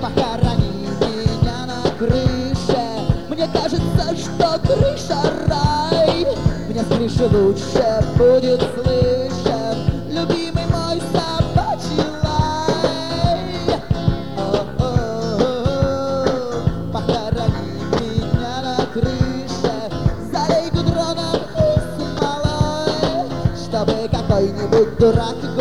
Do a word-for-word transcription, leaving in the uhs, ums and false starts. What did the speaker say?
Похорони меня на крыше. Мне кажется, что крыша рай. Мне с крыши лучше будет слышен любимый мой собачий лай. О-о-о-о. Похорони меня на крыше, залей гудроном и смолой, чтобы какой-нибудь дурак